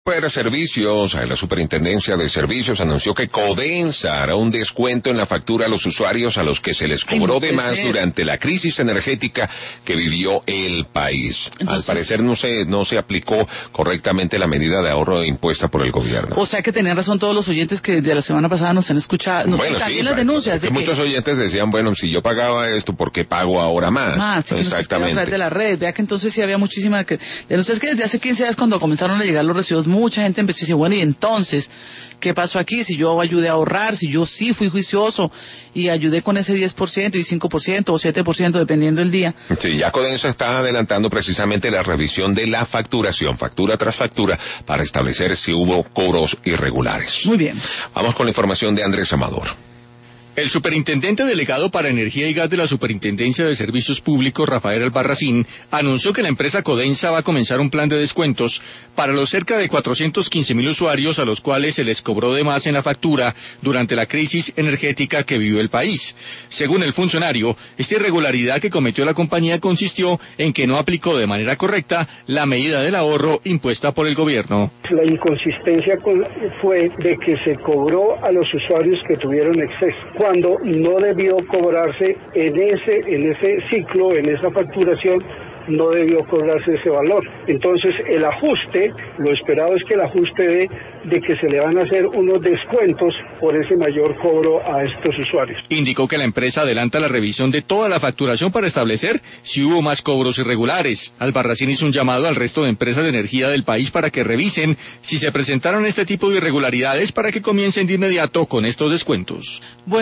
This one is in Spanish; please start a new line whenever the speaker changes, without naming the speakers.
Servicios, la Superintendencia de Servicios anunció que Codensa hará un descuento en la factura a los usuarios a los que se les cobró de más durante la crisis energética que vivió el país. Entonces, al parecer no se aplicó correctamente la medida de ahorro impuesta por el gobierno.
O sea que tenían razón todos los oyentes que desde la semana pasada nos han escuchado.
Bueno,
también
sí,
las denuncias de que
muchos oyentes decían, bueno, si yo pagaba esto, ¿por qué pago ahora más?
Sí, que exactamente. No a través de la red. Vea que entonces sí había muchísima denuncias, que desde hace 15 días cuando comenzaron a llegar los recibos, mucha gente empezó a decir, bueno, y entonces, ¿qué pasó aquí? Si yo ayudé a ahorrar, si yo sí fui juicioso y ayudé con ese 10% y 5% o 7% dependiendo del día.
Sí, ya Codensa está adelantando precisamente la revisión de la facturación, factura tras factura, para establecer si hubo cobros irregulares.
Muy bien.
Vamos con la información de Andrés Amador.
El superintendente delegado para Energía y Gas de la Superintendencia de Servicios Públicos, Rafael Albarracín, anunció que la empresa Codensa va a comenzar un plan de descuentos para los cerca de 415.000 usuarios a los cuales se les cobró de más en la factura durante la crisis energética que vivió el país. Según el funcionario, esta irregularidad que cometió la compañía consistió en que no aplicó de manera correcta la medida del ahorro impuesta por el gobierno.
La inconsistencia fue de que se cobró a los usuarios que tuvieron exceso, cuando no debió cobrarse en ese ciclo, en esa facturación, no debió cobrarse ese valor. Entonces el ajuste, lo esperado es que el ajuste de que se le van a hacer unos descuentos por ese mayor cobro a estos usuarios.
Indicó que la empresa adelanta la revisión de toda la facturación para establecer si hubo más cobros irregulares. Albarracín hizo un llamado al resto de empresas de energía del país para que revisen si se presentaron este tipo de irregularidades para que comiencen de inmediato con estos descuentos.